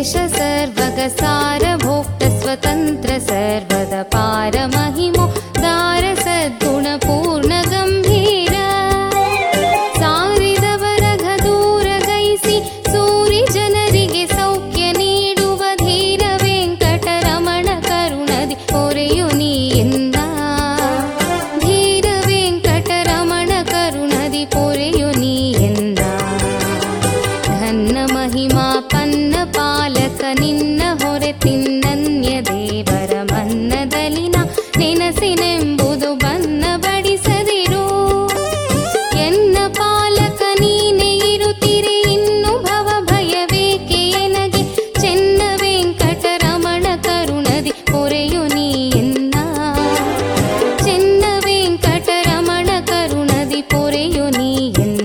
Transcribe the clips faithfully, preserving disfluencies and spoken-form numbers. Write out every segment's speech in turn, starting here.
सर्वेश सर्वगसार भोक्त स्वतंत्र सर्वद पार महिमो दार सद्गुण पूर्ण गंभीर सारिदवर घदूर गैसी सूरि जनरिगे सौख्य ನೀಡುವ ಧೀರ ವೆಂಕಟರಮಣ ಕರುಣದಿ ಪೊರೆಯು ನೀಯಿಂದ ಧೀರ ವೆಂಕಟರಮಣ ಕರುಣದಿ ಪೊರೆಯು ನೀಯಿಂದ ಘನ್ನ ಮಹಿಮಾ ಪನ್ನ ಪಾಲಕ ನಿನ್ನ ಹೊರೆ ತಿನ್ನನ್ಯ ದೇವರ ಮನ್ನದಲಿನ ನೆನಸಿನೆಂಬುದು ಬನ್ನ ಬಡಿಸದಿರು ಎನ್ನ ಪಾಲಕ ನೀನೆ ಇರುತ್ತಿರೆ ಇನ್ನು ಭವ ಭಯವೇಕೆ ಎನಗೆ ಚೆನ್ನ ವೆಂಕಟರಮಣ ಕರುಣದಿ ಪೊರೆಯು ನೀಯನ್ನ ಚೆನ್ನ ವೆಂಕಟರಮಣ ಕರುಣದಿ ಪೊರೆಯು ನೀಯನ್ನ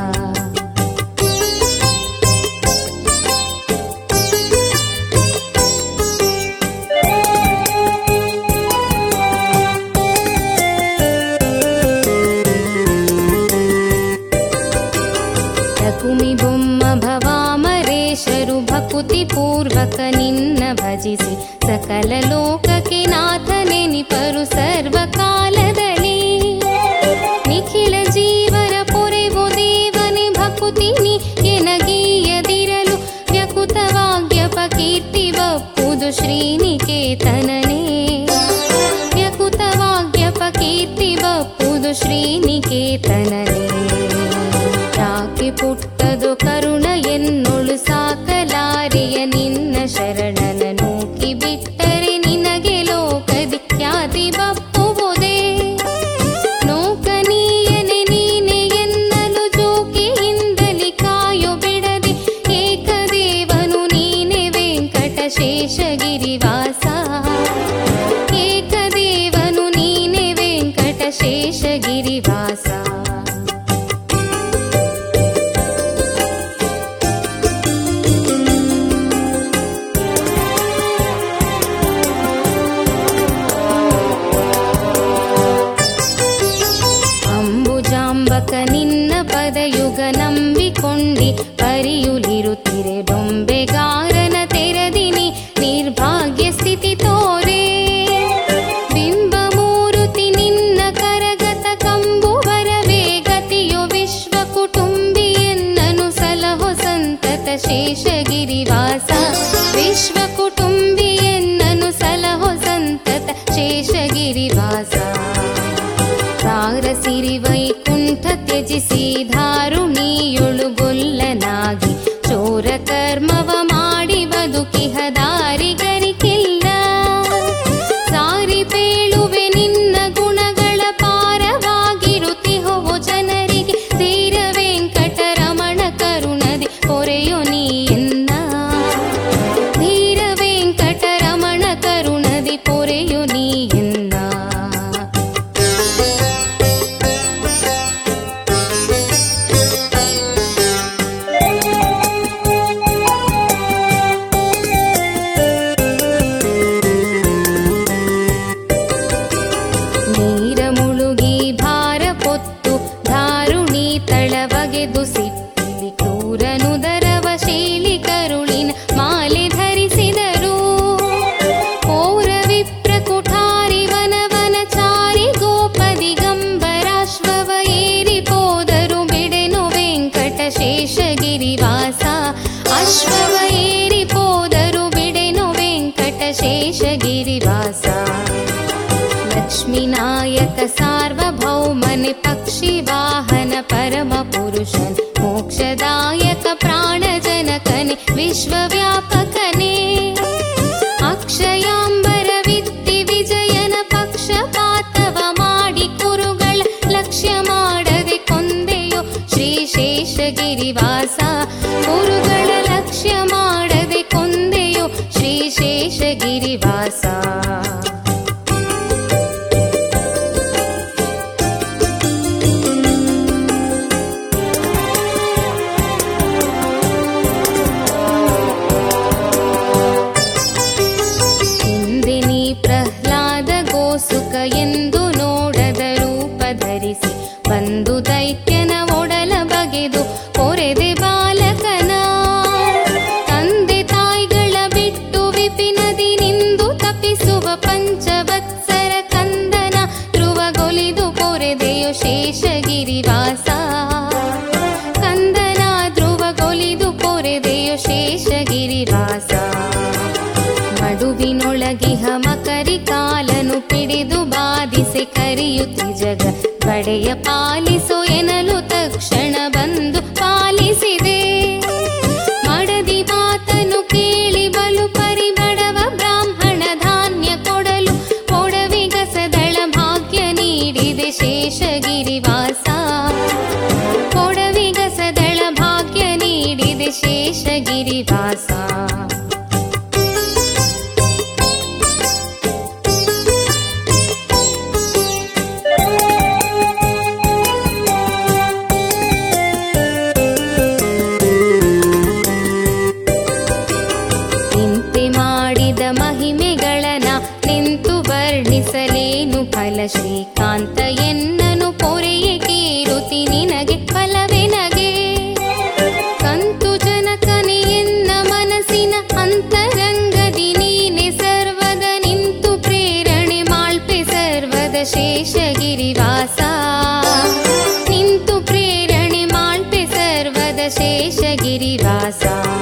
ಕುಮಿ ಬೊಮ್ಮ ಭವಾಮರೇಶರು ಭಕುತಿ ಪೂರ್ವಕ ನಿನ್ನ ಭಜಿಸಿ ಸಕಲ ಲೋಕಕ್ಕೆ ನಾಥನೆನಿಪರು ಸರ್ವಕಾಲದಲ್ಲಿ ನಿಖಿಲ ಜೀವರ ಪೊರೆವು ದೇವನೆ ಭಕುತಿ ನಿ ಎನಗೀಯದಿರಲು ವ್ಯಕುತವಾಗ್ಯಪ ಕೀರ್ತಿ ಬಪ್ಪುದು ಶ್ರೀನಿಕೇತನನೇ ವ್ಯಕುತವಾಗ್ಯಪ ಕೀರ್ತಿ ಬಪ್ಪುದು ಶ್ರೀನಿಕೇತನನೇ ಯಾಕೆ ಪುಟ್ಟದು ಕರುಣ ಎನ್ನೊಳು ಸಾಕಲಾರಿಯ ನಿನ್ನ ಶರಣನ ನೂಕಿ ಬಿಟ್ಟರೆ ನಿನಗೆ ಲೋಕದಿ ಖ್ಯಾತಿ ಬಪ್ಪುವುದೇ ನೋಕನೀಯನೆ ನೀನೆ ಎನ್ನಲು ಜೋಕಿಯಿಂದಲಿ ಕಾಯು ಬಿಡದೆ ಏಕದೇವನು ನೀನೆ ವೆಂಕಟ ಶೇಷಗಿರಿವಾಸ ಏಕದೇವನು ನೀನೆ ವೆಂಕಟ ಶೇಷಗಿರಿವಾಸ ನಿನ್ನ ಪದಯುಗ ನಂಬಿಕೊಂಡಿ ಪರಿಯುಲಿರುತ್ತಿರೆ ಬೊಂಬೆಗಾರನ ತೆರದಿನಿ ನಿರ್ಭಾಗ್ಯ ಸ್ಥಿತಿ ತೋರೆ ಬಿಂಬ ಮೂರುತಿ ನಿನ್ನ ಕರಗತ ಕಂಬುವರ ವೇಗತಿಯು ವಿಶ್ವ ಕುಟುಂಬಿ ಎನ್ನನು ಸಲಹೋ ಸಂತತ ಶೇಷಗಿರಿವಾಸ ವಿಶ್ವ ಕುಟುಂಬಿ ಎನ್ನನು ಸಲಹೋ ಸಂತತ ಶೇಷಗಿರಿವಾಸ ಸಾರಸಿರಿ ವೈಕುಂಠ ತ್ಯಜಿಸಿ ಧಾರುಣಿಯೊಳು ಗೊಲ್ಲನಾಗಿ ಚೋರ ಕರ್ಮವ ಮಾಡಿ ಬದುಕಿಹ ದಾರಿಗರಿಕಿಲ್ಲ ಸಾರಿ ಪೇಳುವೆ ನಿನ್ನ ಗುಣಗಳ ಪಾರವಾಗಿರುತ್ತಿಹೋ ಜನರಿಗೆ ಧೀರ ವೆಂಕಟರಮಣ ಕರುಣದಿ ಪೊರೆಯು ನೀಯನ್ನ ಧೀರ ವೆಂಕಟರಮಣ ಕರುಣದಿ ಪೊರೆಯು ನೀಯನ್ನ ತಳವಗೆದು ಸಿಟ್ಟಿಲಿ ಕ್ರೂರನುದರವ ಶೀಲಿ ಕರುಳಿನ ಮಾಲೆ ಧರಿಸಿದರು ಪೌರ ವಿಪ್ರ ಕುಠಾರಿ ವನವನ ಚಾರಿ ಗೋಪದಿಗಂಬರಾಶ್ವವ ಏರಿ ಪೋದರು ಬಿಡೆನು ವೆಂಕಟ ಶೇಷಗಿರಿವಾಸ ಅಶ್ವವ ಏರಿ ಪೋದರು ಬಿಡೆನು ವೆಂಕಟ ಶೇಷಗಿರಿವಾಸ ಲಕ್ಷ್ಮೀನಾಯಕ ಸಾರ್ವಭೌಮನೆ ಪಕ್ಷಿ ವಾಹನ ಪರಮ ಪುರುಷನ್ ಮೋಕ್ಷದಾಯಕ ಪ್ರಾಣಜನಕನೆ ವಿಶ್ವವ್ಯಾಪಕನೇ ಅಕ್ಷಯಾಂಬರ ವಿದ್ಯೆ ವಿಜಯನ ಪಕ್ಷಪಾತವ ಮಾಡಿ ಕುರುಗಳ ಲಕ್ಷ್ಯ ಮಾಡದೆ ಕೊಂದೆಯೋ ಶ್ರೀ ಶೇಷಗಿರಿವಾಸ ಕುರುಗಳ ಲಕ್ಷ್ಯ ಮಾಡದೆ ಕೊಂದೆಯೋ ಶ್ರೀ ಶೇಷಗಿರಿವಾಸ ಸುಖ ಎಂದು ನೋಡದ ರೂಪ ಧರಿಸಿ ಬಂದು ದೈತ್ಯನ ಒಡಲ ಬಗೆದು ಪೊರೆದೆ ಬಾಲಕನ ತಂದೆ ತಾಯಿಗಳ ಮಲಗಿಹ ಮಕರಿ ಕಾಲನು ಪಿಡಿದು ಬಾಧಿಸಿ ಕರಿಯುತ್ತಿ ಜಗ ಬಡೆಯ ಪಾಲಿಸೋ ಎನಲು ತಕ್ಷಣ ಬಂದು ಪಾಲಿಸಿದೆ. ಮಡದಿ ಮಾತನು ಕೇಳಿ ಬಲು ಪರಿಬಡವ ಬ್ರಾಹ್ಮಣ ಧಾನ್ಯ ಕೊಡಲು ಕೊಡವಿಗಸದಳ ಭಾಗ್ಯ ನೀಡಿದೆ ಶೇಷಗಿರಿವಾಸ. ಕೊಡವಿಗಸದಳ ಭಾಗ್ಯ ನೀಡಿದೆ ಶೇಷಗಿರಿವಾಸ. ಮಹಿಮೆಗಳನ ನಿಂತು ವರ್ಣಿಸಲೇನು ಫಲ ಶ್ರೀಕಾಂತ ಎನ್ನನು ಪೊರೆಯೇ ಕೀರುತಿ ನಿನಗೆ ಫಲವೆನಗೆ. ಕಂತು ಜನಕನೆ ಎನ್ನ ಮನಸ್ಸಿನ ಅಂತರಂಗದಿ ನೀನೆ ಸರ್ವದ ನಿಂತು ಪ್ರೇರಣೆ ಮಾಳ್ಪೆ ಸರ್ವದ ಶೇಷಗಿರಿವಾಸ. ನಿಂತು ಪ್ರೇರಣೆ ಮಾಳ್ಪೆ ಸರ್ವದ ಶೇಷಗಿರಿವಾಸ.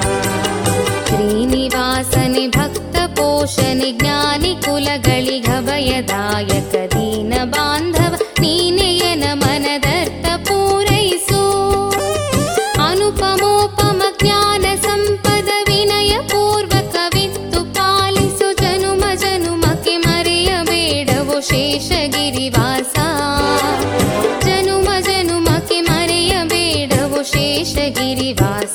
ಶ್ರೀನಿವಾಸನೆ ಭಕ್ತ ಪೋಷಣೆ ಜ್ಞಾನಿ ಕುಲಗಳಿಗಭಯದಾಯಕ ದೀನ ಬಾಂಧವ ನೀನೆಯನ ಮನದರ್ಥ ಪೂರೈಸು. ಅನುಪಮೋಪಮ ಜ್ಞಾನ ಸಂಪದ ವಿನಯ ಪೂರ್ವಕವಿತ್ತು ಪಾಲಿಸು. ಜನುಮ ಜನುಮಕ್ಕೆ ಮರೆಯಬೇಡವೋ ಶೇಷಗಿರಿವಾಸ. ಜನುಮ ಜನುಮಕ್ಕೆ ಮರೆಯಬೇಡವೋ ಶೇಷಗಿರಿವಾಸ.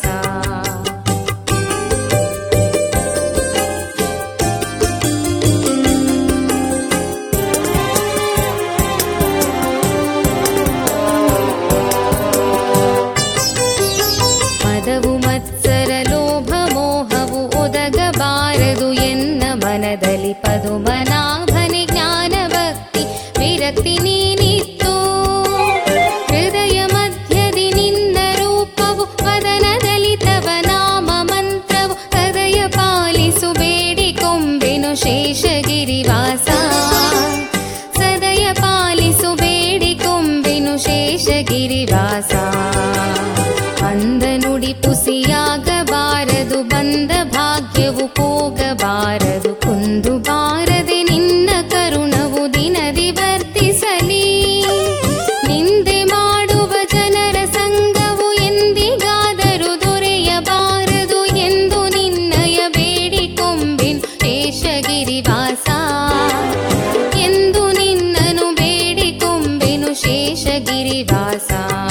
ಬಾರದು ಎನ್ನ ಮನದಲ್ಲಿ ಪದುಮನಾಭನೆ ಜ್ಞಾನ ಭಕ್ತಿ ವಿರಕ್ತಿ ನೀನಿತ್ತು. ಹೃದಯ ಮಧ್ಯದಿ ನಿನ್ನ ರೂಪವು ವದನದಲ್ಲಿ ತವ ನಾಮ ಮಂತ್ರವು ಹೃದಯ ಪಾಲಿಸು ಬೇಡಿಕೊಂಬೆನು ಶೇಷಗಿರಿವಾಸ. ಸದಯ ಪಾಲಿಸು ಬೇಡಿಕೊಂಬೆನು ಶೇಷಗಿರಿವಾಸ. ಅಂದ ನುಡಿ ಪುಸಿಯಾಗಬಾರದು ಬಂದ ಭಾಗ್ಯವು ಹೋಗಬಾರದು ಕುಂದು ಬಾರದೆ ನಿನ್ನ ಕರುಣವು ದಿನದಿ ವರ್ತಿಸಲಿ. ನಿಂದೆ ಮಾಡುವ ಜನರ ಸಂಗವು ಎಂದಿಗಾದರೂ ದೊರೆಯಬಾರದು ಎಂದು ನಿನ್ನಯ ಬೇಡಿಕೊಂಬೆನು ಶೇಷಗಿರಿವಾಸ. ಎಂದು ನಿನ್ನನು ಬೇಡಿಕೊಂಬೆನು ಶೇಷಗಿರಿವಾಸ.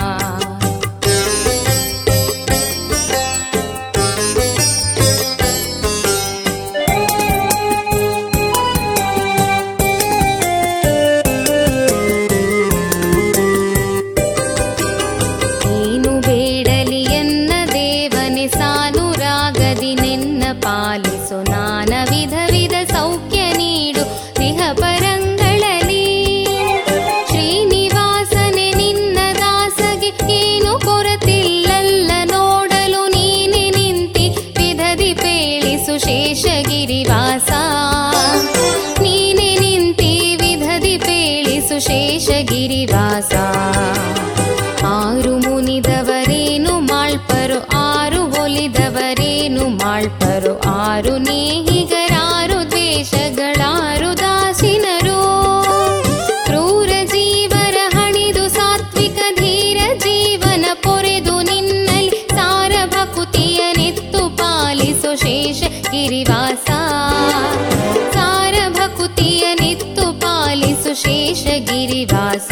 ಪಾಲಿಸು ನಾನ ವಿಧ ವಿಧ ಸೌಖ್ಯ ನೀಡು ದೇಹ ಪರಂಗಳಲ್ಲಿ. ಶ್ರೀನಿವಾಸನೆ ನಿನ್ನ ದಾಸಗೆ ಏನು ಕೊರತಿಲ್ಲಲ್ಲ ನೋಡಲು ನೀನೆ ನಿಂತಿ ವಿಧದಿ ಪೇಳಿಸು ಶೇಷಗಿರಿವಾಸ. ನೀನೆ ನಿಂತಿ ವಿಧದಿ ಪೇಳಿಸು ಶೇಷಗಿರಿವಾಸ. ಆರು ಮುನಿದವರೇನು ಮಾಳ್ಪರು ಆರು ಒಲಿದವರೇನು ಮಾಳ್ಪರು ಆರು ನೇಹಿಗರಾರು ದ್ವೇಷಗಳಾರು ದಾಸಿನರು. ಕ್ರೂರ ಜೀವರ ಹಣಿದು ಸಾತ್ವಿಕ ಧೀರ ಜೀವನ ಪೊರೆದು ನಿನ್ನಲ್ಲಿ ಸಾರ ಭಕುತಿಯ ನೆತ್ತು ಪಾಲಿಸು ಶೇಷಗಿರಿವಾಸ. ಸಾರ ಭಕುತಿಯ ನೆತ್ತು ಪಾಲಿಸು ಶೇಷಗಿರಿವಾಸ.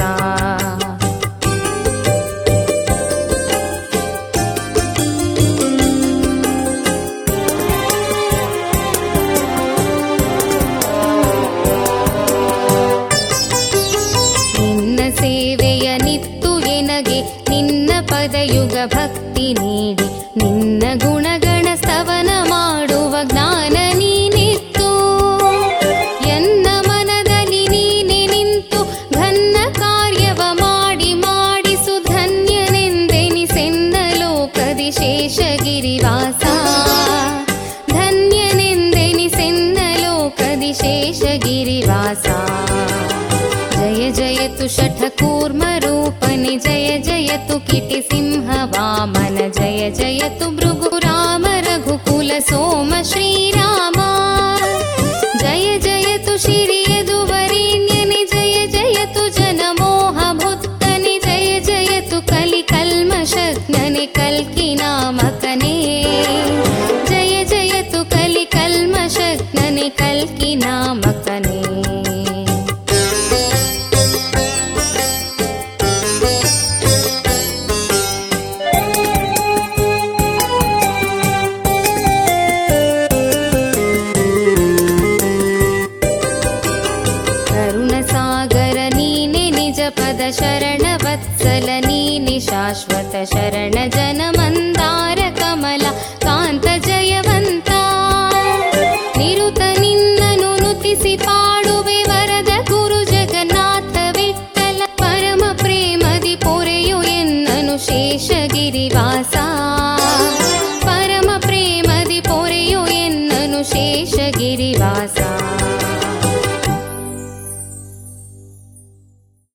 ಸೇವೆಯ ನಿತ್ತು ಎನಗೆ ನಿನ್ನ ಪದಯುಗ ಭಕ್ತಿ ನೀಡಿ ನಿನ್ನ ಗುಣಗಣ ಸ್ತವನ ಮಾಡುವ ಜ್ಞಾನ ನೀನಿತ್ತು. ಎನ್ನ ಮನದಲ್ಲಿ ನೀನೆ ನಿಂತು ಘನ್ನ ಕಾರ್ಯವ ಮಾಡಿ ಮಾಡಿಸು ಧನ್ಯನೆಂದೆನಿಸೆನ್ನ ಲೋಕದಿ ಶೇಷಗಿರಿವಾಸ. ಧನ್ಯನೆಂದೆನಿಸೆನ್ನ ಲೋಕದಿ ಶೇಷಗಿರಿವಾಸ. ಜಯ ಜಯತು ಶಠಕೂರ್ಮ ರೂಪನೆ ಜಯ ಜಯತು ಕಿಟಿ ಸಿಂಹ ವಾಮನ ಜಯ ಜಯತು ಭೃಗು ರಾಮ ರಘುಕುಲ ಸೋಮ ಶ್ರೀರಾಮ. ಜಯ ಜಯ ಶಾಂತ ಶರಣ ಜನ ಮಂದಾರ ಕಮಲ ಕಾಂತ ಜಯವಂತ ನಿರುತ ನಿನ್ನನು ನುತಿಸಿ ಪಾಡುವೆ ವರದ ಗುರು ಜಗನ್ನಾಥ ವಿಠಲ ಪರಮ ಪ್ರೇಮದಿ ಪೊರೆಯು ಎನ್ನನು ಶೇಷಗಿರಿವಾಸ ಪರಮ ಪ್ರೇಮದಿ ಪೊರೆಯು ಎನ್ನನು ಶೇಷಗಿರಿವಾಸ